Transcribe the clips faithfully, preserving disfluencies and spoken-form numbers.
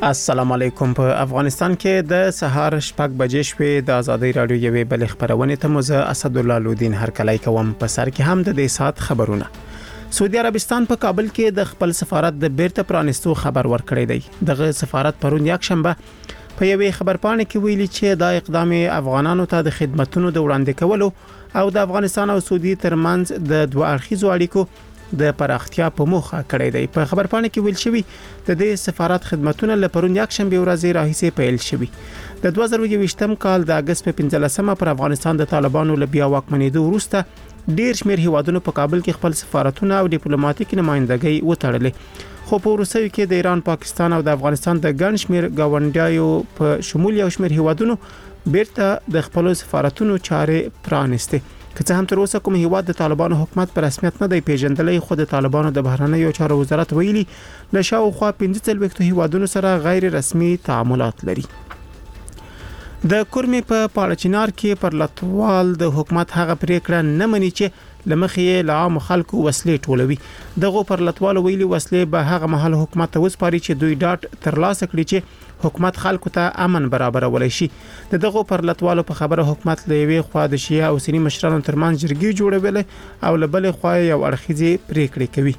السلام علیکم. په افغانستان کې د سهار شپږ بجې شوې د ازادي رادیو یوې بل خبرونه ته مزه اسد الله لودین هر کله کوم په سر کې هم د دې سات خبرونه. سعودي عربستان په کابل کې د خپل سفارت د بیرته پرانستو خبر ورکړی دی. دغه سفارت پرون یک شنبه په یوې خبرپاڼه کې ویلي چې دا اقدام افغانانو ته د خدماتو د وړاندې کولو او د افغانستان او سعودي ترمنځ د دوه اړخیزو اړیکو د پراختیا په موخه کړی دی. په خبرپاڼه کې ویل شوی د دې سفارت خدماتونه له پرون یک شنبه ورځې راهیسې پیل شوي. د دوه زره یوویشتم کال د اگست په پنځلسمه پر افغانستان د طالبانو له بیا واکمنېدو وروسته ډیر شمېر هیوادونو په کابل کې خپل سفارتونه او ډیپلوماټیک نمائندګۍ وتړلې. خو په وروستیو کې د ایران، پاکستان او د افغانستان د ګڼ شمېر ګاونډیانو په شمول یو شمېر هیوادونو بیرته د خپل سفارتونو چارې پرانستې. که څه هم تر اوسه کوم هیواد د طالبانو حکومت پر رسمیت نه دی پیژندلی، خو د طالبانو د بهرنیو چارو وزارت ویلي له شاوخوا پنځه څلوېښت هیوادونو سره غیر رسمي تعاملات لري. د کورمې په پاړچینار کې پر لټوال د حکومت هغه پریکړه نه مني چې لمخې له عام خلکو وسلې ټولوي. دغه پر لټوال ویلي وسلې به هغه محل حکومت ته وسپاري چې دوی ډاټ ترلاسه کړي چې حکومت خلکو ته امن برابرولای شي. دغه پر لټوالو په خبره حکومت له یوې خوا د شیعه او سنی مشرانو ترمنځ جرګې جوړولې او له بلې خوا یو اړخیزې پریکړې کوي.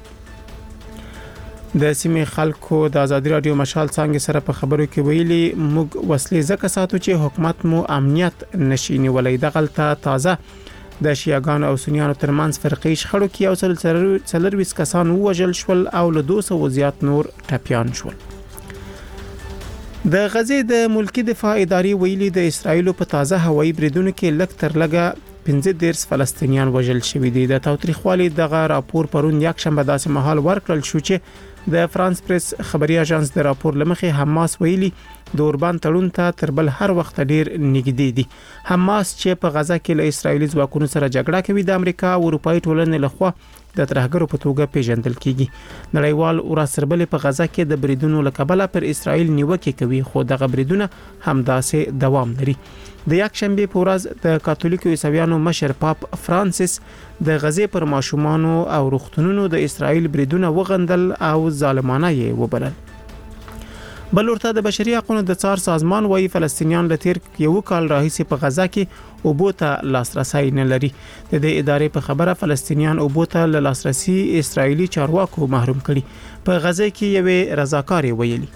د سیمې خلکو د ازادي رادیو مشال څنګه سره په خبرو کې ویلي موږ وسلې زکه ساتو چې حکومت مو امنیت نشي نیولای. دغلته تازه د شیعاګانو او سنیانو ترمنځ فرقې شخړو کې یو سل څلرویس کسان ووژل شول او له دوه سوه زیات نور ټپیان شول. د غزې د ملکی دفاع ادارې ویلي د اسرایل په تازه هوایي بریدونو کې لږ تر لږه پنځه دېرش فلسطینیان وژل شوي دي. د تاوتریخوالي دغه راپور پرون یک شنبه داسې مهال ورکړل شو چې د فرانس پریس خبري اژانس د راپور لمخې حماس ویلي د اوربان تړون ته تر بل هر وخت ډیر نږدې دي. حماس چې په غزا کې له اسرایلی ځواکونو سره جګړه کوي د امریکا او اروپאי ټولنې لخوا د ترهګرو په توګه پیژندل کیږي. نړیوال ورسربلې په غزا کې د بریدونو لکبله پر اسرایل نیوکه کوي، خو دغه بریدونه همداسې دوام لري. د یک شنبه په ورځ د کاتولیکو عیسویانو مشر پاپ فرانسیس د غزې پر ماشومانو او روغتونونو د اسرایل بریدونه وغندل او ظالمانه یې وبلل. بل ورته د بشري حقوقو د څار سازمان وايي فلسطینیان له تیر یو کال راهیسې په غزا کې اوبو ته لاسرسي نه لري. د دې ادارې په خبره فلسطینیان اوبو ته له لاسرسي اسرایلی چارواکو محروم کړي. په غزا کې یوې رضاکارې ویلي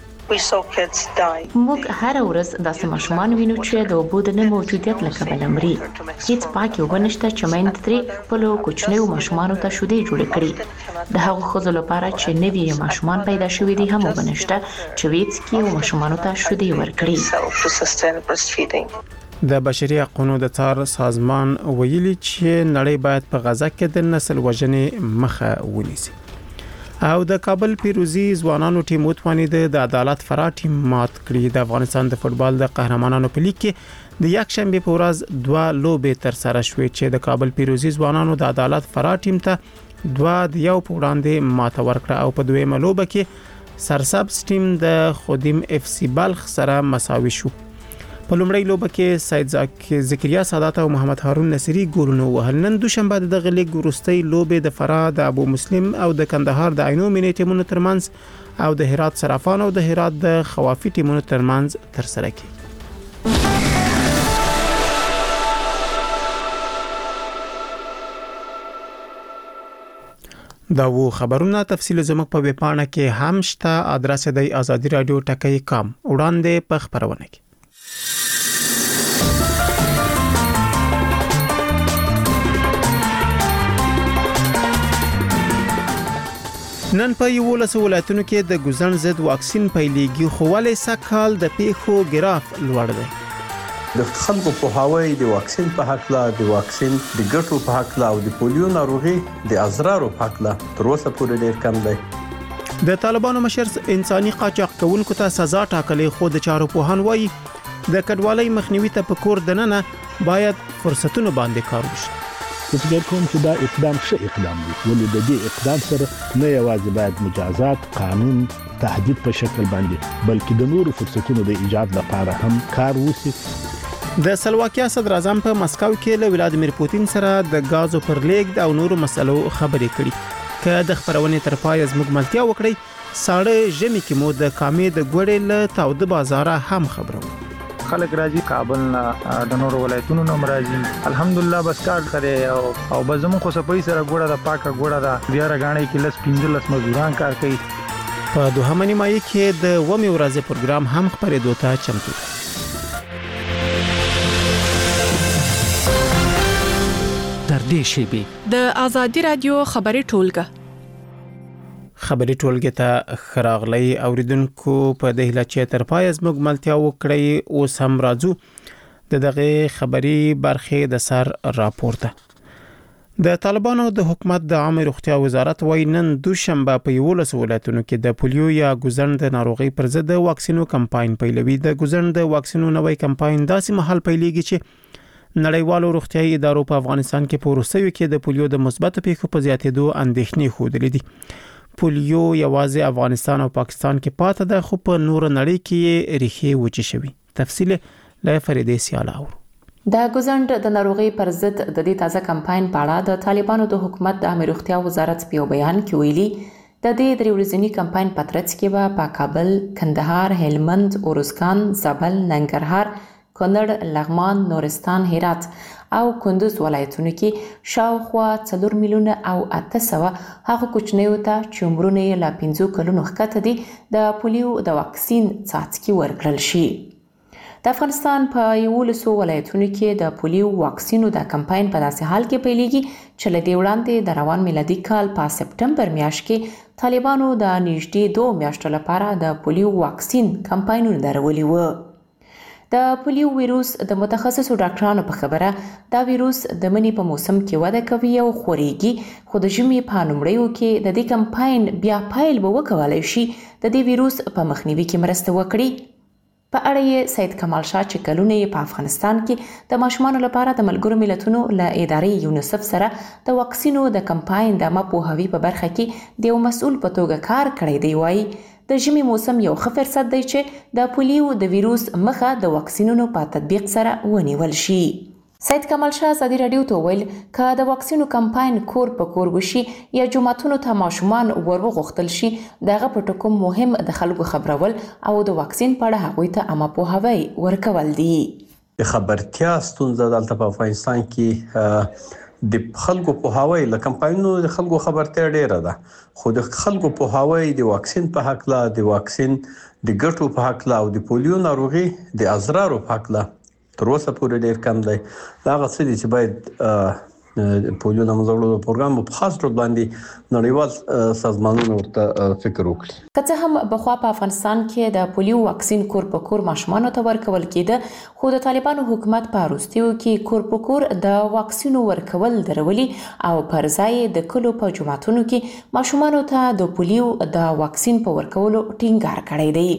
موږ هر ورځ داسې ماشومان وینو چې د اوبو د نه موجودیت له کبله مري. هیڅ پاکي اوبه نشته چې میندې ترې خپلو کوچنیو ماشومانو ته شیدې جوړې کړي. د هغو ښځو لپاره چې نوي ماشومان پیدا شوي دي هم اوبه نشته چې وڅکي او ماشومانو ته شیدې ورکړي. د بشري حقوقو د څار سازمان ویلي چې نړۍ باید په غزا کې د نسل وژنې مخه ونیسي. او د کابل پیروزی ځوانانو ټیم وتوانید د عدالت فرا ټیم مات کړی. د افغانستان د فوتبال د قهرمانانو په لیګ کې د یک شنبه په ورځ دوه لوبې تر سره شوې چې د کابل پیروزی ځوانانو د عدالت فرا ټیم ته دوه د یو په وړاندې ماته ورکړه او په دویمه لوبه کې سرسبز ټیم د خودیم اف سی بلخ سره مساوي شو. په لومړی لوبه کې سید زکریا سادات او محمد هارون نصری ګولونه وهل. نن دوشنبه د غلیګ وروستۍ لوبې د فرا د ابو مسلم او د کندهار د عینو مینې ټیمونو ترمنځ او د هرات صرافان او د هرات د خوافي ټیمونو ترمنځ تر سره کیږي. دا وو خبرونه تفصیل زموږ په ویبپاڼه کې هم شته. ادرس دی آزادی رادیو ټکی کام وړاندې په خبرونه کې. نن په یو ولس ولایتونو کې د ګوزن ضد واکسین پیلېږي، خو ولې سکهال د پیښو ګراف لوړ دی. د خلکو په هواي د واکسین په حق لا د واکسین د ګټو په حق لا او د پولیو ناروغي د اضرارو په حق لا تر اوسه پورې ډېر کم دی. د طالبانو مشر انساني قاچاق کوونکو ته سزا ټاکلې، خو د چارو پوهان وایي د کډوالۍ مخنیوي ته په کور دننه باید فرصتونه باندې کار وشي. فکر کوم چې دا اقدام ښه اقدام دی، ولې د دې اقدام سره نه یوازې باید مجازات، قانون، تهدید په شکل باندې بلکې د نورو فرصتونو د ایجاد لپاره هم کار وشي. د سلواکیا صدر اعظم په مسکو کې له ولادیمیر پوتین سره د غازو پر لیږد او نورو مسلو خبرې کړې. که د خبرونې تر پای زموږ ملتیا وکړي ساړه ژمي کې مو د کامې د ګوړې له تاوده بازار هم خبرو. خلک راځي کابل نه د نورو ولایتونو نه راځي الحمدلله بس کار کوي او او بزمو خو سپي سره ګوړه د پاکه ګوړه د بیا راغانې کې لس پنځلس مزدوران کار کوي. په دوهمه نیمایي کې د ومه ورځې پروګرام هم خبرېدو ته چمتو دی. تر دې شیبې د آزادي رادیو خبري ټولګه خبري ټولګه ته خراغلی اوریدونکو په دهله چې تر پای زموږ ملتیا وکړي او سم راځو د دغه خبري برخه د سر راپورته. د طالبانو د حکومت د عامه روغتیا وزارت وايي نن دوشنبه په یولس ولایتونو کې د پولیو یا ګوزند ناروغي پر ضد د واکسینو کمپاین پیلوي. د ګوزند واکسینو نوې کمپاین داسې مهال پیلېږي چې نړیوالو روغتیايي ادارو په افغانستان کې په وروستیو کې د پولیو د مثبت پیښو په زیاتېدو اندېښنې خوده دي. پولیو یوازې افغانستان او پاکستان کې پاتې ده خو په نور نړۍ کې ریښې وچې شوي. تفصیل له فریدې سیاله اورو. د ګوزند د ناروغي پر ضد د دې تازه کمپاین په اړه د طالبانو د حکومت د عامه روغتیا وزارت په بیان کې ویلي د دې درې ورځنی کمپاین په ترڅ کې به په کابل، کندهار، هلمند، اورزګان، زابل، ننګرهار، کونړ، لغمان، نورستان، هرات او کندوز ولایتونو کې شاوخوا څلور میلیونه او اته سوه هغه کوچنیو ته چې عمرونه یې له پنځو کلونو ښکته دي د پولیو د واکسین څاڅکي ورکړل شي. د افغانستان په یولسو ولایتونو کې د پولیو واکسینو د کمپاین په داسې حال کې پیلېږي چې له دې وړاندې د روان میلادي کال په سپټمبر میاشت کې طالبانو د نږدې دوه میاشتو لپاره د پولیو واکسین کمپاینونه درولي وو. د پولیو ویروس د متخصصو ډاکټرانو په خبره دا ویروس د منی په موسم کې وده کوي او خوريږي خو د ژمي په لومړیو کې د دې کمپاین بیا پایل به وکولای شي د دې ویروس په مخنیوي کې مرسته وکړي. په اړه یې سید کمال شاه چې کلونه یې په افغانستان کې د ماشومانو لپاره د ملګرو ملتونو له ادارې یونیسف سره د واکسینو د کمپاین د مپوهوي په برخه کې د یو مسؤل په توګه کار کړی دی. وایي د ژمي موسم یو ښه فرصت دی چې د پولیو د ویروس مخه د واکسینونو په تطبیق سره ونیول شي. سید کمال شاه ازادي رادیو ته ویل که د واکسینو کمپاین کور په کور وشي یا جمعتونو ته ماشومان ورغوښتل شي دغه په ټکو مهم د خلکو خبرول او د واکسین په اړه هغوی ته عامه پوهاوی ورکول دي. د خبرتیا ستونزه دلته په افغانستان کې د خلکو پوهاوی له کمپاینونو د خلکو خبرتیا ډیره ده خو د خلکو پوهاوی د واکسین په حق لا د واکسین د ګټو په حق لا او د پولیو ناروغي د اضرارو په حق لا تر اوسه پورې ډیر کم دی. دا هغه څه دي چې باید پولیو د مزړو پروګرام په خاص ډول باندې نړیوال سازمانونو ورته فکر وکړي. که څه هم بخوا په افغانستان کې د پولیو واکسین کور په کور ماشومانو ته ورکول کېده خو د طالبانو حکومت په وروستیو کې کور په کور د واکسینو ورکول درولي او پر ځای د کلو په جمعتونو کې ماشومانو ته د پولیو د واکسین په ورکولو ټینګار کړی دی.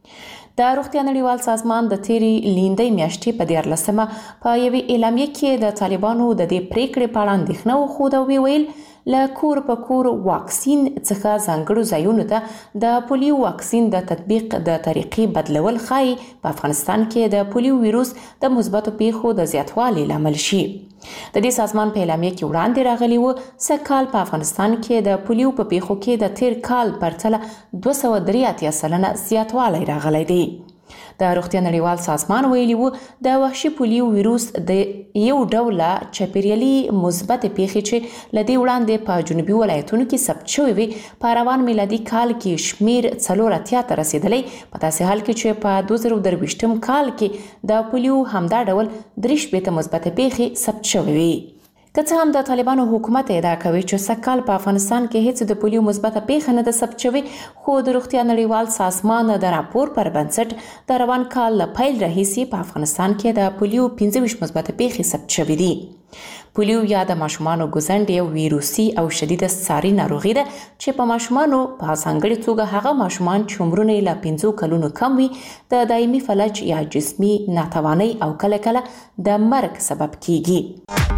د روغتیا نړیوال سازمان د تیری لیندۍ میاشتې په دیارلسمه په یوې اعلامیه کې د طالبانو د دې پریکړې په اړه اندېښنه وښوده او ویل له کور په کور واکسین څخه ځانګړو ځایونو ته د پولیو واکسین د تطبیق د طریقې بدلول ښایي په افغانستان کې د پولیو ویروس د مثبتو پیښو د زیاتوالي لامل شي. د دې سازمان په اعلامیه کې وړاندې راغلی و سږ کال په افغانستان کې د پولیو په پیښو کې د تیر کال پرتله دوه سوه درې اتیا سلنه زیاتوالی راغلی دی. د روغتیا نړیوال سازمان ویلي وو د وحشي پولیو ویروس د یو ډول چاپیریالي مثبت پیښې چې له دې وړاندې په جنوبي ولایتونو کې ثبت شوې وي په روان میلادي کال کې شمیر څلور اتیا ته رسېدلی په داسې حال کې چې په دوه زره درویشتم کال کې د پولیو همدا ډول درې شپېته مثبت پیښې ثبت شوې وي. که څه هم د طالبانو حکومت ادعا کوي چې سږ کال په افغانستان کې هیڅ د پولیو مثبته پیښه نه ده ثبت شوې خو د روغتیا نړیوال سازمان د راپور پر بنسټ د روان کال له پیل راهیسې په افغانستان کې د پولیو پنځه ویشت مثبته پیښې ثبت شوې دي. پولیو یا د ماشومانو ګوزند یو ویروسي او شدیده ساري ناروغي ده چې په ماشومانو په ځانګړې توګه هغه ماشومان چې عمرونه یې له پنځو کلونو کم وي د دایمي فلج یا جسمي ناتوانۍ او کله کله د مرګ سبب کیږي.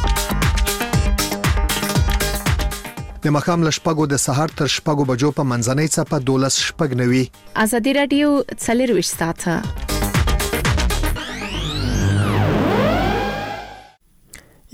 د مخام له شپږو د سهار تر شپږو بجو په منځنۍ څپه دولس شپږ نوي. ازادي رادیو څلرویشت ساعته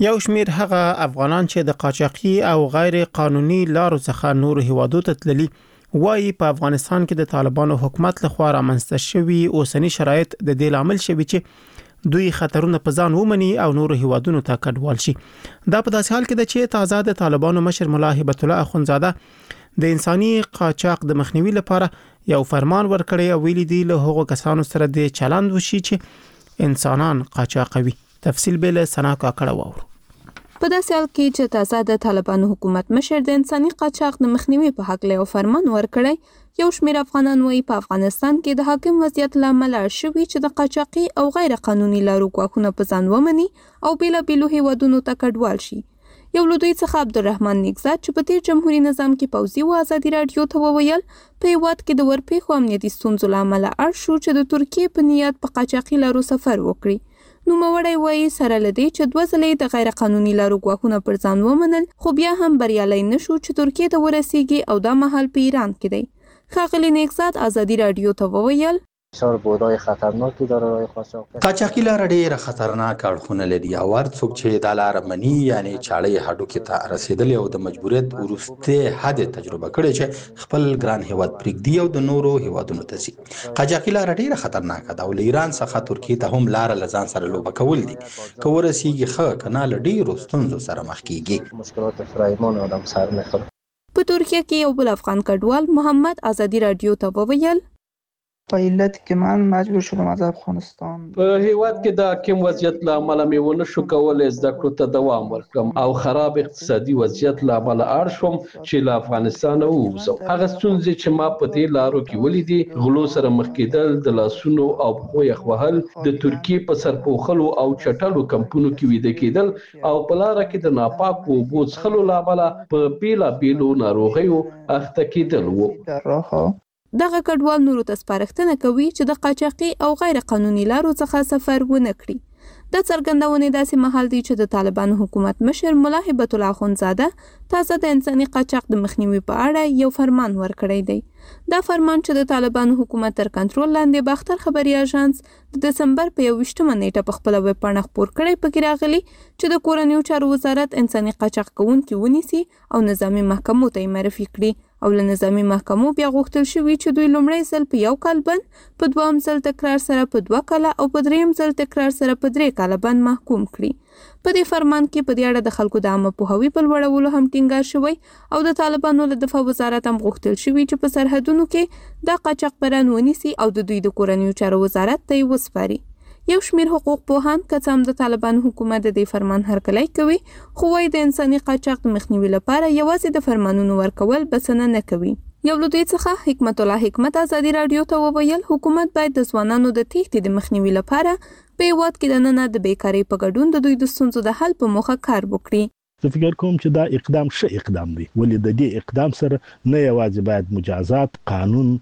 یو شمیر هغه افغانان چې د قاچاقي او غیر قانوني لارو څخه نور هیوادو ته تللي وایي په افغانستان کې د طالبانو حکومت لخوا رامنځته شوي اوسنی شرایط د دې لامل شوي چې دوی خطرونه په ځان ومني او نور هیوادونو ته کډوال شي. دا په داسې حال کې ده چې تازه د طالبانو مشر ملا هبت الله اخونزاده د انساني قاچاق د مخنیوي لپاره یو فرمان ورکړی او ویلي دی له هغو کسانو سره د چلند وشي چې انسانان قاچاقوي. تفصیل به له سنا کاکړه واورو. په داسې حال کې چې تازه د طالبانو حکومت مشر د انساني قاچاق د مخنیوي په حق له فرمان ورکړی، یو شمېر افغانان وایي په افغانستان کې د حاکم وضعیت لامل شوی چې د قاچاقي او غیر قانوني لارو ګواښونه په ځان ومني او بیلابیلو هیوادونو ته کډوال شي. یو له دوی څخه عبدالرحمن نیکزاد چې په تیر جمهوریت نظام کې پوځي و ازادي رادیو ته وویل په هیواد کې د ورپېښو امنیتي ستونزو لامل اړ شو چې د ترکیې په نیت په قاچاقي لارو سفر وکړي. نو موړی وایي سره لدی چې دوه ځلې د غیر قانوني لارو ګواښونه پر ځان ومنل، خو بیا هم بریالي نشو چې ترکیې ته ورسیږي او دا مهال په ایران کې دی. ښاغلی نیکزاد ازادي رادیو ته وویل بسیار بودای خطرناکی داره راه قاچاق. قاچاقي لار ډیره خطرناک اړخونه لري او هر څوک چې د لار منی یعنی چاړې هډوکې ته رسیدلی او د مجبوریت ورسته حد تجربه کړي چې خپل ګران هیواد پرېږدي او د نورو هیوادونو ته ځي. قاچاقي لار ډیره خطرناک ده او له ایران څخه ترکیې ته هم لار لزان سره لوبه کول دي. که ورسیږي ښه کنه له ډیرو ستونزو سره مخ کیږي. مشکلات فراوان آدم سر میخوره. په ترکیه کې یو بل افغان کډوال محمد ازادي رادیو ته وویل په علت کې من مجبور شدم از افغانستان په هیواد کې د حاکم وضعیت له امله مې ونه شو کولی زده کړو ته دوام ورکړم او خراب اقتصادي وضعیت له امله اړ شوم چې له افغانستانه ووځم. هغه ستونزې چې ما په دې لارو کې ولیدې، غلو سره مخ کېدل، د لاسونو او پښو یخ وهل، د ترکیې په سر پوښلو او چټلو کمپونو کې ویده کېدل او په لاره کې د ناپاکو اوبو څښلو له امله په بیلابیلو ناروغیو اخته کېدل وو. دغه کډوال نورو ته سپارښتنه کوي چې د قاچاقي او غیر قانوني لارو څخه سفر ونه کړي. د څرګندونې داسې مهال دی چې د طالبانو حکومت مشر ملا هبت الله اخونزاده تازه د انساني قاچاق د مخنیوي په اړه یو فرمان ورکړی دی. دا فرمان چې د طالبانو حکومت تر کنټرول لاندې باختر خبري اژانس د دسمبر په یوویشتمه نیټه په خپله ویب پاڼه خپور کړی، پکې راغلي چې د کورنیو چارو وزارت انساني قاچاق کوونکي ونیسي او نظامي محکمو ته یې معرفي کړي او له نظامي محکمو بیا غوښتل شوي چې دوی لومړی ځل په یو کال بند، په دوهم ځل تکرار سره په دوه کاله او په دریم ځل تکرار سره په درې کاله بند محکوم کړي. په دې فرمان کې په دې اړه د خلکو د عامه پوهاوي په لوړولو هم ټینګار شوی او د طالبانو له دفاع وزارت هم غوښتل شوي چې په سرحدونو کې دا قاچاقبران ونیسي او د دوی د کورنیو چارو وزارت ته یې وسپاري. یو شمیر حقوق پوهان که څه هم د طالبانو حکومت د دې فرمان هرکلی کوي، خو وايي د انساني قاچاق د مخنیوي لپاره یوازې د فرمانونو ورکول بسنه نه کوي. یو له دوی څخه حکمت الله حکمت ازادي رادیو ته وویل حکومت باید د ځوانانو د تېښتې د مخنیوي لپاره په هیواد کې دننه د بیکارۍ په ګډون د دوی د ستونزو د حل په موخه کار وکړي. زه فکر کوم چې دا اقدام ښه اقدام دی، ولې د دې اقدام سره نه یوازې باید مجازات قانون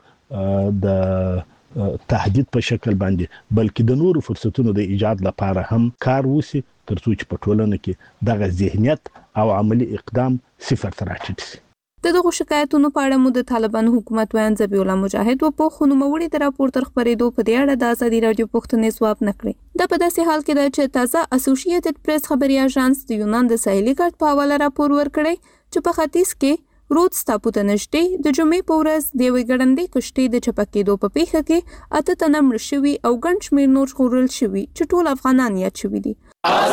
د تهدید په شکل باندې بلکې د نورو فرصتونو د ایجاد لپاره هم کار وشي، ترڅو چې په ټولنه کې دغه ذهنیت او عملی اقدام صفر ته راټیټ شي. د دغو شکایتونو په اړه مو د طالبانو حکومت ویان ذبیح الله مجاهد وپوښ، خو نوموړي د راپور تر خپرېدو په دې اړه د ازادي رادیو پوښتنې ځواب نه کړی. دا په داسې حال کې ده چې تازه اسوسییټډ پریس خبري اژانس د یونان د ساحلي ګارد په حواله راپور ورکړی چې په ختیځ کې رودز ټاپو ته نږدې د جمعې په ورځ د یوې ګړندۍ کشتۍ د چپه کېدو په پیښه کې اته تنه مړه شوي او ګڼ شمېر نور ژغورل شوي چې ټول افغانان یاد شوي دي.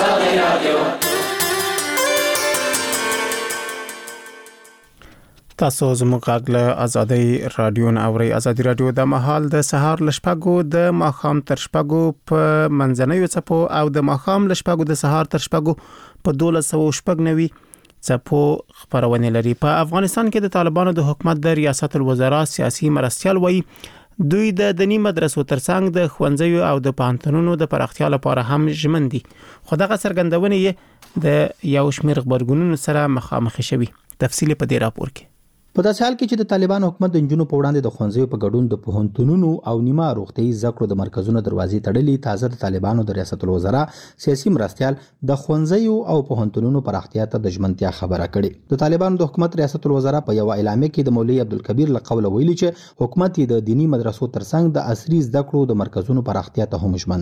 تاسو زموږ غږ له ازادي رادیو نه اورئ. ازادي رادیو د مهال د سهار ل شپږو د ماښام تر شپږو په منځنیو څپو او د ماښام ل شپږو د سهار تر شپږو په دولس سوه شپږ نوي څپو خبرونه لري. په افغانستان کې د طالبانو د حکومت د ریاست الوزرا سیاسي مرستيال وایي دوی د دینی مدرسو ترڅنګ د ښوونځیو او د پوهنتونونو د پراختیا لپاره هم ژمن دي، خو دغه څرګندونه یې د یو شمېر غبرګونونو سره مخامخ شوي. تفصیل په دې راپور کې. په داسې حال کې چې د طالبانو حکومت د نجونو په وړاندې د ښوونځیو په ګډون د پوهنتونونو او نیمه روغتیايي زده کړو د مرکزونو دروازې تړلې، تازه د طالبانو د ریاست الوزرا سیاسي مرستيال د ښوونځیو او پوهنتونونو پراختیا ته د ژمنتیا خبره کړې. د طالبانو د حکومت ریاست الوزرا په یو اعلامیه کې د مولوي عبدالکبیر له قوله ویلي چې حکومت د دینی مدرسو ترڅنګ د عصري زده کړو د مرکزونو پراختیا ته هم ژمن دی.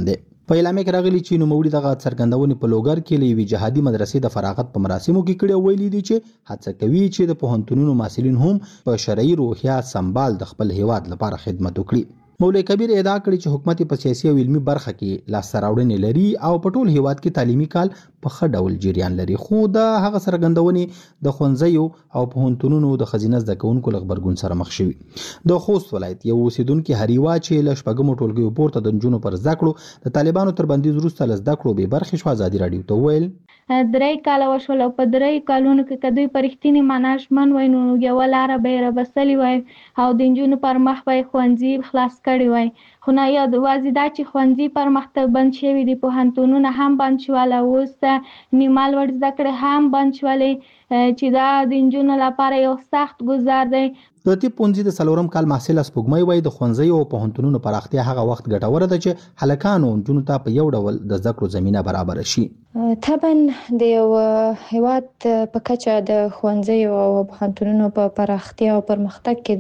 په اعلامیه کې راغلي چې نوموړي دغه څرګندونې په لوګر کې له یوې جهادي مدرسې د فراغت په مراسمو کې کړي او ویلي دي چې هڅه کوي چې د پوهنتونونو محصلین هم په شرعي روحیه سمبال د خپل هیواد لپاره خدمت وکړي. مولوی کبیر ادعا کړې چې حکومت په سیاسي او علمي برخه کې لاسته راوړنې لري او په ټول هیواد کې تعلیمي کال په ښه ډول جریان لري، خو د هغه څرګندونې د ښوونځیو او پوهنتونونو د ښځینه زده کوونکو له غبرګون سره مخ شوي. د خوست ولایت یو اوسیدونکي هریوا چې له شپږمو ټولګیو پورته د نجونو پر زده کړو د طالبانو تر بندیز وروسته له زده کړو بې برخې شوه. ازادي راډیو ته وویل درې کاله وشول او په درې کالونو کې که دوی په رښتینې معنا ژمن وای نو یوه لاره به یې رابستلې وای او د نجونو پر مخ به یې ښوونځي خلاص کړي وای. خو نه یوازې دا چې ښوونځي پر مخ ته بند شوي دي، پوهنتونونه هم بند شول او اوس نیمه لوړ زده کړې هم بند شولې چې دا د نجونو لپاره یو سخت ګزار دی. د طب پوهنځي د څلورم کال محصل سپوږمۍ وایي د ښوونځیو او پوهنتونونو پراختیا هغه وخت ګټوره ده چې هلکانو او نجونو ته په یو ډول د زده کړو زمینه برابره شي. طبعا د یو هیواد په کچه د ښوونځیو او پوهنتونونو په پراختیا او پرمختګ کې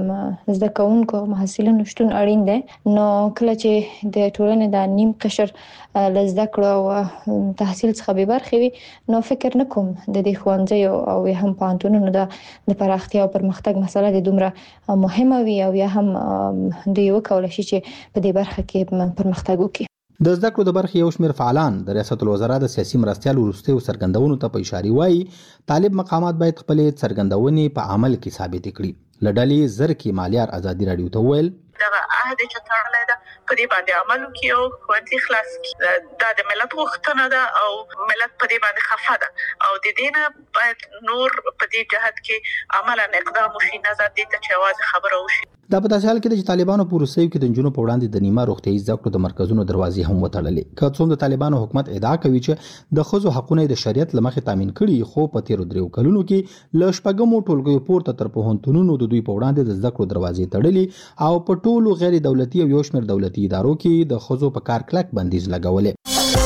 د زده کوونکو او محصلینو شتون اړین دی. نو کله چې د ټولنې د نیم قشر له زده کړو او تحصیل څخه بې برخې وي نو فکر نه کوم د دې ښوونځیو او یا هم پوهنتونونو د پراختیا او پرمختګ مسله د دومره مهمه وي او یا هم دوی وکولی شي چې په دې برخه کې پرمختګ وکړي. د زده کړو د برخې یو شمېر فعالان د ریاست الوزرا د سیاسي مرستیال وروستیو څرګندونو ته په اشاره وایي طالب مقامات باید خپلې څرګندونې په عمل کې ثابتې کړي. له ډلې زرکي مالیار ازادي راډیو ته وویل دغه عهد چې تړلی ده په دې باندې عمل وکړي او ښوونځي خلاص کړي. دا د ملت غوښتنه ده او ملت په دې باندې خفه ده او د دې نه باید نور په دې جهت کې عملاً اقدام وشي، نه دې ته چې یوازې خبره وشي. دا په داسې حال کې چې طالبانو په روسیو کې د نجونو په وړاندې د نیمه روغتیايي زده کړو د مرکزونو دروازې هم وتړلې. که څوم د طالبانو حکومت ادعا کوي چې د ښځو حقونه د شریعت له مخې تامین کړي، خو په تیرو دریو کلونو کې له شپږمو ټولګیو پورته تر پوهنتونونو د دوی په وړاندې د زده کړو دروازې تړلې او په ټولو غیر دولتي او یو شمېر دولتي ادارو کې د ښځو په کار کلک بندیز لګولې.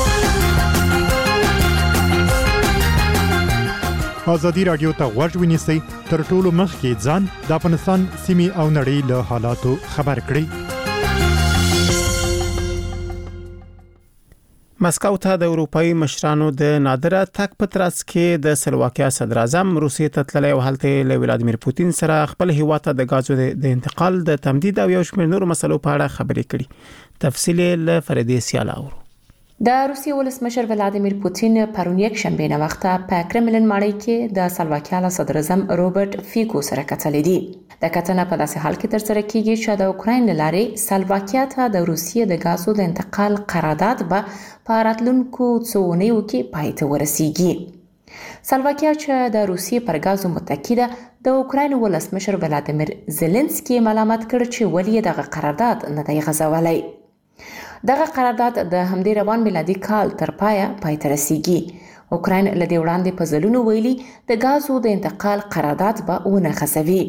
ازادي راډیو ته غوږ ونیسئ، تر ټولو مخکې ځان د افغانستان سیمې او نړۍ له حالاتو خبر کړئ. مسکو ته د اروپאי مشرانو د نادره تک په ترڅ کې د سلواکیا صدر اعظم روسیې ته تللی او هلته له ولادیمیر پوتین سره خپل هیواد ته د غازو د انتقال د تمدید او یو شمېر نورو مسلو په اړه خبرې کړي. تفصیل له فریدې سیاله اورو. د روسیې ولسمشر ولادیمیر پوتین پرون یک شنبه نه وخته په کرملین ماړی کې د سلواکیا صدر اعظم روبرت فیکو سره کتلې دي. د کتنه په داسې حال کې ترسره کیږي چې د اوکراین لارې سلواکیا ته د روسیې د غازو د انتقال قرارداد به په راتلونکو څو اونیو کې پای ته ورسیږي. سلواکیا چې د روسیې پر غازو متکی ده د اوکراین ولسمشر ولادیمیر زيلنسکي ملامت کړ چې ولې دغه قرارداد نه دی غځولای. دغه قرارداد د همدې روان میلادي کال تر پایه پای ته رسیږي. اوکراین له دې وړاندې په ځلونو ویلي د غازو د انتقال قرارداد به ونه غځوي.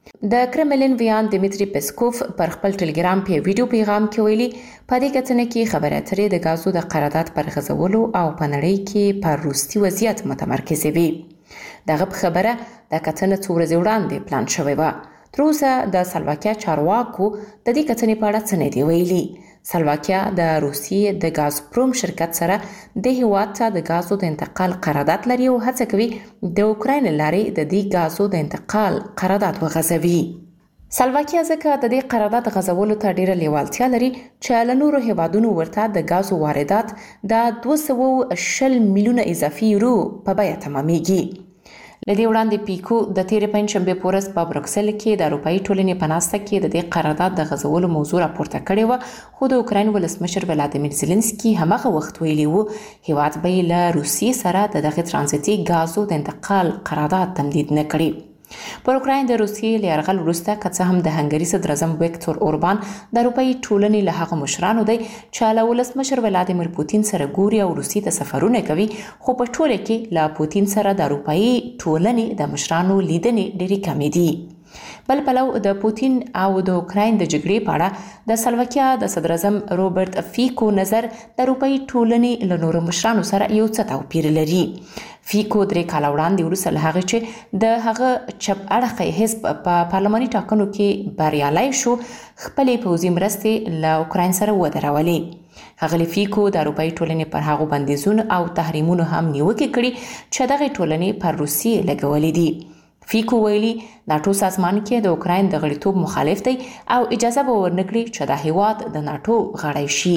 د کرملین ویان دیمیتری پسکوف پر خپل ټلګرام په ویډیو پیغام کې ویلي په دې کتنه کې خبره اترې د غازو د قرارداد پر غځولو او په نړۍ کې پر روسي وضعیت متمرکز وي. دغه خبره د کتنه څو ورځې وړاندې پلان شوې و. تر اوسه د سلواکیا چارواکو د دې کتنې په اړه څه نه دی ویلي. سلواکیا د روسیې د غازپروم شرکت سره د هیواد ته د غازو د انتقال قرارداد لري او هڅه کوي د اوکراین لارې د دې غازو د انتقال قرارداد وغځوي. سلواکیا ځکه د دې قرارداد غځولو ته ډیره لیوالتیا لري چې له نورو هیوادونو ورته د غازو واردات د دوه سوه او شل میلیونه اضافي یورو په بیه تمامېږي. لدې وړاندې پیکو د تیرې پنځشنبه په ورځ په بروکسل کې د اروپאי ټولنې په ناسته کې د دې قرارداد د غځولو موضوع راپورته کړې و، خو د اوکراین ولسمشر ولادیمیر زيلنسکي هماغه وخت ویلي و هیواد به له روسیې سره د دغه ترانزیتي غازو د انتقال قرارداد تمدید نه کړي. پر اوکراین د روسیې له یرغل وروسته که څه هم د هنګري صدر اعظم ویکتور اوربان د اروپאי ټولنې له هغه مشرانو دی چې له ولسمشر ولادیمیر پوتین سره ګوري او روسیې ته سفرونه کوي، خو په ټوله کې له پوتین سره د اروپאי ټولنې د مشرانو لیدنې ډېرې کمې دي. بل پلو د پوتین او د اوکراین د جګړې په اړه د سلواکیا د صدر اعظم روبرت فیکو نظر د اروپאי ټولنې له نورو مشرانو سره یو څه توپیر لري. فیکو درې کاله وړاندې وروسته له هغې چې د هغه چپ اړخی حزب په پارلماني ټاکنو کې بریالی شو خپلې پوځي مرستې له اوکراین سره ودرولې. هغه فیکو د اروپאי ټولنې پر هغو بندیزونو او تحریمونو هم نیوکه کړي چې دغه ټولنې پر روسیې لګولې دي. فیکو ویلي ناتو سازمان کې د اوکراین د غړیتوب مخالف دی او اجازه به ورنکړي چې د هیواد د ناتو غړی شي.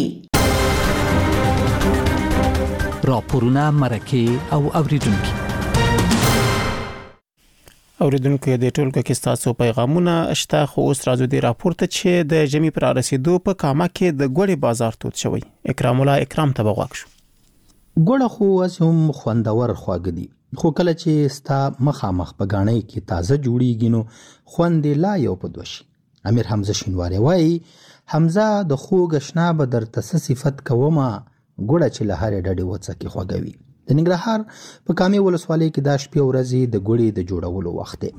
راپورونه مرکه او اوریدونکو اوریدونکو د ټولګه کې تاسو پیغامونه شته خو اوس راځو د راپورته چې د جمی پر رسیدو په کامه کې د ګوړې بازار توت شوی. اکرام الله اکرام ته بغواک شو. ګوړه خو اوس هم خوندور خواږه دي خو کله چې ستا مخامخ په غاڼې کې تازه جوړیږي نو خوند لا یو پدوشي. امیر حمزه شینواری وایي حمزه د خوږ شنا به درته صفت کومه ګوړه چې له هر ډډې وڅ کې خواږوي. د ننګرهار په کامې ولسوالۍ کې د شپې ورځې د ګوړې د جوړولو وخت دی.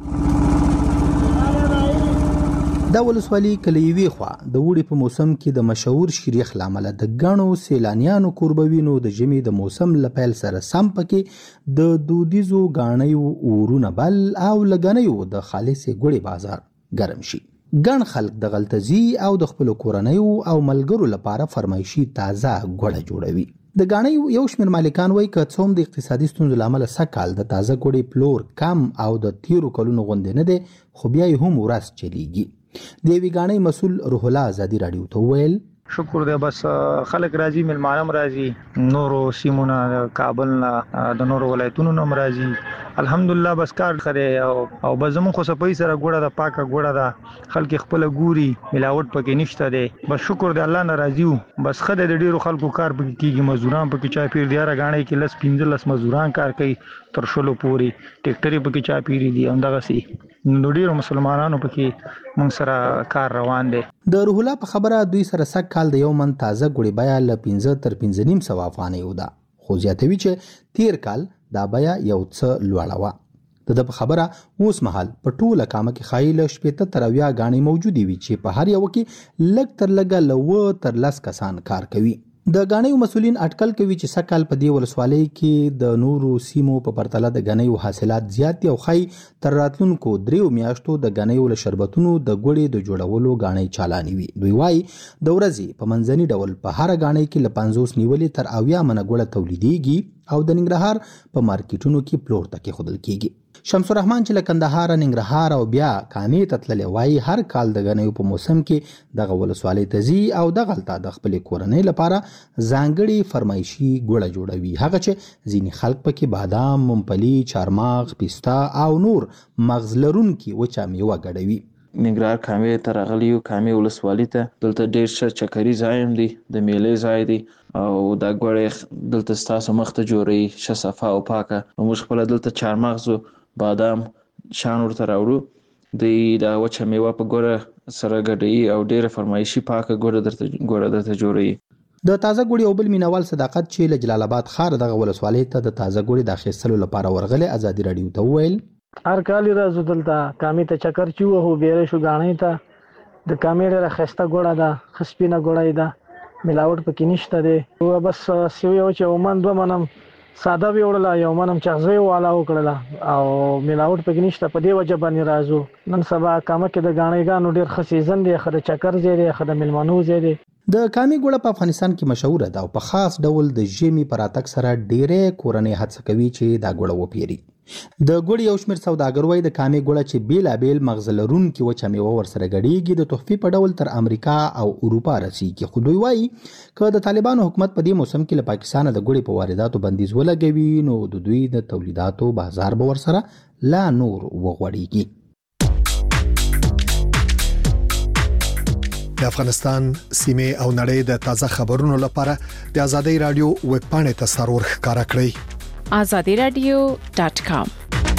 دا ولسوالۍ کله یوې خوا د وړي په موسم کې د مشهور شریخ لامل د غنو سیلانیانو قربوینو د جمی د موسم لپیل سره سم پکې د دودیزو غاڼیو اورونه بل او لګنیو د خالصې ګوړې بازار ګرم شي. ګڼ خلک د غلطزي او د خپل کورنیو او ملګرو لپاره فرمایشي تازه ګوړه جوړوي. د غاڼې یو شمېر مالکان وایي که څوم د اقتصادي ستونزو لامل سکهال د تازه ګوړې پلور کم او د تیرو کلونو غوندې نه دی خو بیا یې هم ورځ چلیږي. د یوې غاڼې مسؤل روح الله ازادي راډیو ته وویل شکر دی بس خلک راځي ملمانم راځي نورو سیمونه کابل نه د نورو ولایتونو نم راځي الحمدلله بس کار خره او او بزمون خو سپي سره ګوړه د پاکه ګوړه ده خلک خپل ګوري ملاوت پکې نشته دی بس شکر دی الله نه راځي بس خدای د ډیرو خلکو کار پکې کیږي مزدوران پکې چا پیر دی را غاڼې کې لس پنځه لس مزدوران کار کوي تر شلو پوری ټیکټری پکې چا پیری دی همدغه سي نو ډیرو مسلمانانو پکې موږ سره کار روان دی. د روح الله په خبره دوی سره سک کال د یو من تازه ګوړې بیا ل پنځه تر پنځه نیم سو افغانۍ ودا خو زیاتوي چې تیر کال دا بیا یو څه لوړه و. د په خبره اوس مهال په ټوله کامه کې خایل شپږ تر اویا غاڼې موجودي وي چې په هر یو کې لګ تر لګه لو تر لاس کسان کار کوي. د غاڼې مسولین اټکل کوي چې سکهال په دی ولسوالۍ کې د نورو سیمو په پرتله د غاڼې حاصلات زیات دي او خای تر راتلونکو دریو میاشتو د غاڼې ول شربتونو د ګوړې د جوړولو غاڼې چالانې وي. دوی وايي د ورځې په منځني ډول په هر غاڼې کې ل پنځوس نیولې تر اویا منه ګوړه تولیدېږي او د ننګرهار په مارکیټونو کې پلور تکي خودل کیږي. شمس الرحمن چې له کندهار ننګرهار او بیا کامې ته تللی وایي هر کال د غنیو په موسم کې دغه ولسوالۍ ته ځي او دغه هلته د خپلې کورنۍ لپاره ځانګړې فرمایشي ګوړه جوړوي هغه چې ځینې خلک پکې بادام ممپلي چارمغز پیستا او نور مغز لرونکي وچه میوه ګډوي. ننګرهار کامې ته راغلیو کامې ولسوالۍ ته دلته ډېر ښه چکري ځای هم دی د میلې ځای دی او دا ګوړې دلته ستاسو مخ ته جوړوي ښه صفا او پاکه موږ خپله دلته چارمغز بادام شان ورته راوړو دوی دا وچه میوه په ګوړه سره ګډوي او ډېره فرمایشي پاکه ګوړه درته ګوړه درته جوړوي. د تازه ګوړې او بل مینوال صداقت چې له جلال آباد ښار دغه ولسوالۍ ته د تازه ګوړې د اخیستلو لپاره ورغلی ازادي راډیو ته وویل هر کال راځو دلته کامې ته چکر چې وهو بیره شو غاڼې ته د کامې ډېره ښایسته ګوړه ده ښه سپینه ګوړه یې ده ملاوټ پکې نشته دی او بس سیوی او چې عمان دوه منم ساده وی وړله یو منم چغزۍ والا وکړله او ملاوټ پکې نشته په دې وجه باندې راځو نن سبا کامه کې د غاڼېګانو ډېر ښه سیزن دی ښه د چکر ځای دی ښه د میلمنو ځای دی. د کامې ګوړه په افغانستان کې مشهوره ده او په خاص ډول د ژمي په راتګ سره ډېرې کورنۍ هڅه کوي چې دا ګوړه وپیري. د ګوړې یو شمېر سوداګر وایي د کامې ګوړه چې بیلابیل مغز لرونکي وچه میوه ورسره ګډېږي د تحفې په ډول تر امریکا او اروپا رسیږي خو دوی وایي که د طالبانو حکومت په دې موسم کې له پاکستانه د ګوړې په وارداتو بندیز ولګوي نو د دوی د تولیداتو بازار به ورسره لا نور وغوړېږي. د افغانستان سیمې او نړۍ د تازه خبرونو لپاره د ازادي رادیو ویب پاڼې ته سرور ښکارا کړئ azadi radio dot com.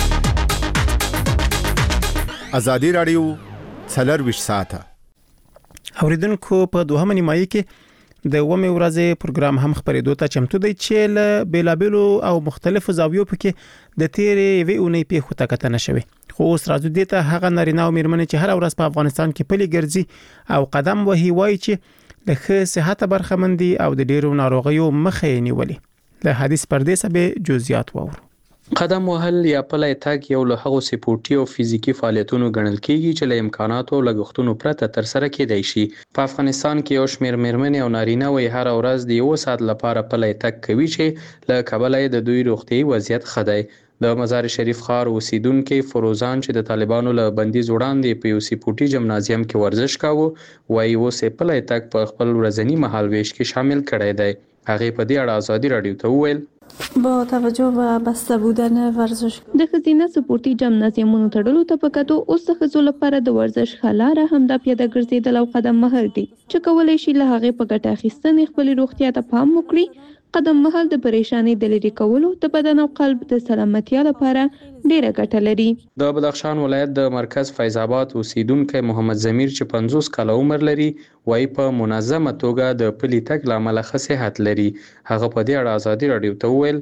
ازادي رادیو څلرویشت ساعته اوریدونکو په دوهمه نیمایي کې د ومه ورځې پروګرام هم خبرېدو ته چمتو دی چې له بیلابلو او مختلفو زاویو پکې د تیرې وی اونۍ په خوته کتنه شوی خو اوس راځو دې ته هغه نارینه او میرمنې چې هر ورځ په افغانستان کې پلي ګرځي او قدم وهي وایي چې د ښه صحت برخمندي او د ډیرو ناروغیو مخه نیولې له حدیث پردیسه به جزئیات وورو. قدم وهل یا پلی تګ یو له هغو سپورټي او فزیکي فعالیتونو ګڼل کیږي چې له امکاناتو او لګښتونو پرته ترسره کیدای شي. په افغانستان کې یو شمېر میرمنې او نارینه وې هره ورځ د یو ساعت لپاره پلی تګ کوي چې له کبله یې د دوی روغتیايي وضعیت ښه دی. د مزار شریف ښار اوسیدونکي فروزان چې د طالبانو له بندیز وړاندې په یو سپورټي جمنازیم کې ورزش کاوه وایي اوس یې پلی تګ په خپل ورځني مهالویش کې شامل کړی دی. هغې په دې اړه ازادي راډیو ته وویل با توجه به بسته بودن ورزش د ښځینه سپورټي جمنازیمونو تړلو ته په کتو اوس د ښځو لپاره د ورزش ښه لاره همدا پیاده ګرځېدل او قدم وهل دي چې کولی شي له هغې په ګټه اخیستنې خپلې روغتیا ته پام وکړي. قدم وهل د پریشانۍ د لرې کولو د بدن او قلب د سلامتیا لپاره ډیره ګټه لري. د بدخشان ولایت د مرکز فیض آباد اوسیدونکی محمد ضمیر چې پنځوس کاله عمر لري وایي په منظمه توګه د پلي تګ له امله ښه صحت لري. هغه په دې اړه ازادي راډیو ته وویل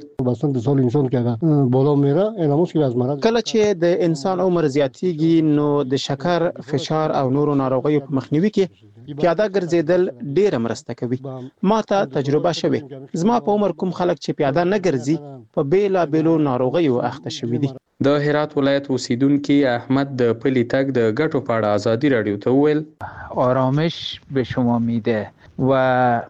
کله چې د انسان عمر زیاتیږي نو د شکر، فشار او نورو ناروغیو په مخنیوي کې پیاده ګرځېدل ډیره مرسته کوي. ما ته تجربه شوې. زما په عمر کوم خلک چې پیاده نه ګرځي په بیلابیلو ناروغیو اخته شوي دي. د هرات ولایت اوسیدونکي احمد د پلي تګ د ګټو په اړه ازادي راډیو ته وویل آرامش به شما میده و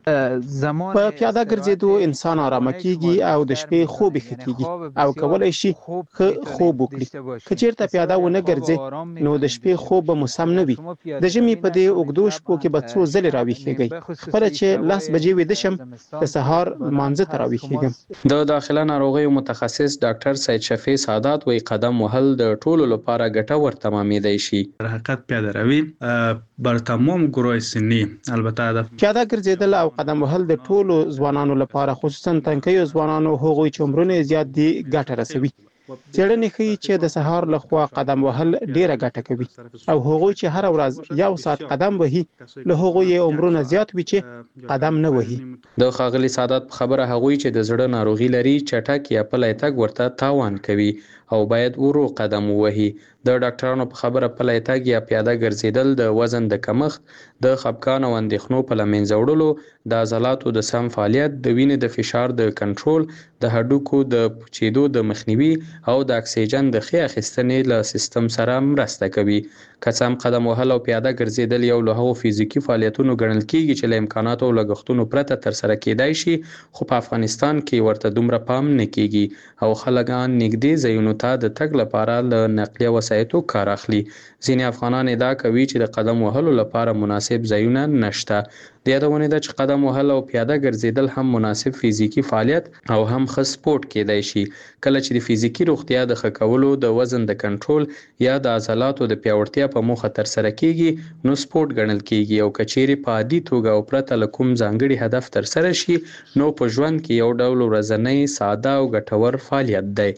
زمان په پیاده ګرځېدو انسان آرامه کیږي او د شپې خوب ښه کیږي او کولای شي ښه خوب وکړي. که چیرته پیاده ونه ګرځي نو د شپې خوب به مو سم نه وي. د ژمي په دې اوږدو شپو کې به څو ځلې راویښیږئ. خپله چې لس بجې ویده شم د سهار لمانځه ته راویښیږم. د داخله ناروغیو متخصص ډاکټر سید شفیع سعادت وایي قدم وهل د ټولو لپاره ګټور تمامېدای شي. حرکت پیاده روی بر تمام گروه سنی البته د پیاده ګرځېدل او قدم وهل د ټولو ځوانانو لپاره خصوصا تنکیو ځوانانو هغوی چې عمرونه زیات دي ګټه رسوي. څېړنې ښیي چې د سهار لخوا قدم وهل ډیره ګټه کوي او هغوی چې هر ورځ یو ساعت قدم وهي له هغوی عمرونه زیات وي چې قدم نه وهي. د ښاغلي سعادت په خبره هغوی چې د زړه ناروغي لري چټک یا پلی تګ ورته تاوان کوي او باید ورو قدم ووهي. د ډاکټرانو په خبره پلی تګ یا پیاده ګرځېدل د وزن د کمښت، د خپګان او اندېښنو په له منځه وړلو، د عضلاتو د سم فعالیت، د وینې د فشار د کنټرول، د هډوکو د پوچېدو د مخنیوي او د اکسیجن د ښې اخیستنې له سیستم سره مرسته کوي. که څه هم قدم وهل او پیاده ګرځېدل یو له هغو فزیکي فعالیتونو ګڼل کیږي چې له امکاناتو او لګښتونو پرته ترسره کیدای شي، خو په افغانستان کې ورته دومره پام نه کیږي او خلکان نږدې ځایونو ته د تګ لپاره له نقلیه وسایطو کار اخلي. ځینې افغانان ادعا کوي چې د قدم وهلو لپاره مناسب ځایونه نشته. د یادونې ده چې قدم وهل او پیاده ګرځېدل هم مناسب فزیکي فعالیت او هم ښه سپورټ کیدای شي. کله چې د فزیکي روغتیا د ښه کولو، د وزن د کنټرول یا د عضلاتو د پیاوړتیا په موخه ترسره کیږي نو سپورټ ګڼل کیږي او که چیرې په عادي توګه او پرته له کوم ځانګړي هدف ترسره شي نو په ژوند کې یو ډول ورځنی ساده او ګټور فعالیت دی.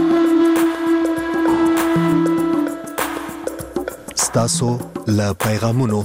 ستاسو له پیغامونو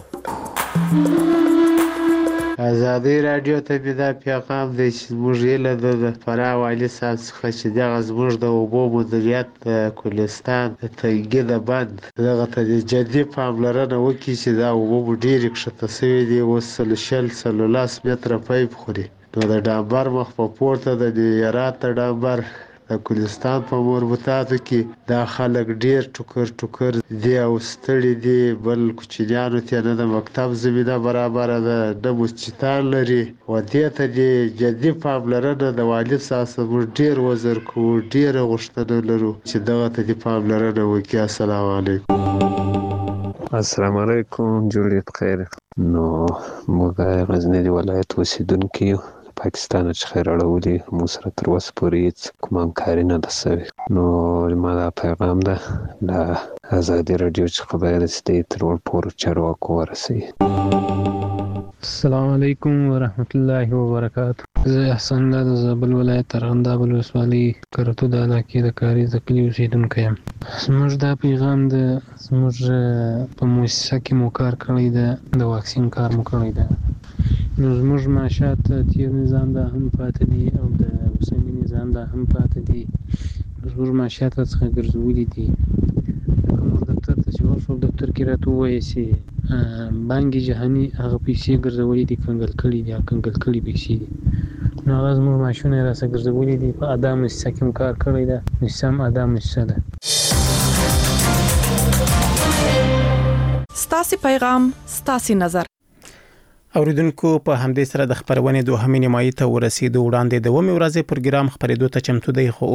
ازادي راډیو ته به دا پیغام دی چې زموږ هیله ده د فراه والي صاحب څخه چې دغه زموږ د اوبو مدیریت د کوهستان د تنګي د بند دغه ته جدي پاملرنه وکړي چې دا اوبه مو ډېرې کښته سوي دي. اوس څلور شل څلور لس متره پیپ خوري نو د ډامبر مخ په پورته د هرات د ډامبر د کوهستان په مربوطاتو کې دا خلک ډیر ټوکر ټوکر دي او ستړي دي. بل کوچنیانو ته نه د مکتب زمینه برابره ده نه مسجدان لري و دې ته دې جدي پاملرنه د والي صاحب موږ ډیر وزر کوو، ډیره غوښتنه لرو چې دغه ته دې پاملرنه وکړي. السلام علیکم. السلام علیکم. جوړې بخیر. نو موږ غزنی ولایت اوسیدونکي یو پاکستان څخه راړولې مو سره تر اوسه پورې هېڅ کوم همکاري نه ده سوې. نو زما دا پیغام ده له ازادي راډیو څخه باید چې دی تر ټولو چارواکو ورسوي. السلام علیکم ورحمت الله وبرکاته. زه احسان الله د زابل ولایت ارغنداب ولسوالۍ کرتو د علاقې د کاریز د کلي اوسېدونکی یم. زموږ دا پیغام د زموږ په مؤسسه کې مو کار کړی ده، د واکسین کار مو کړی ده. نو زموږ معاشات تیر نظام دا هم پاتې دي او د اوسني نظام دا هم پاتې دي. زموږ معاشات څخه ګرځولي دي. لکه موږ دفتر ته چې ورشو دفتر کې راته ووایي چې بانک جهاني هغه پیسې ګرځولي دي، کنګل کړي دي، کنګل کړي پیسې دي. نو هغه زموږ ماشونه راسه ګرځولي دي په ادا مؤسسه کې کار کړی ده مؤسسه هم ادا مؤسسه ده. ستاسو پیغام ستاسو نظر. اوریدونکو په همدې سره د خبرونې دوهمې نیمایي ته ورسېدو. وړاندې د ومه ورځې پروګرام خبرېدو ته چمتو دی خو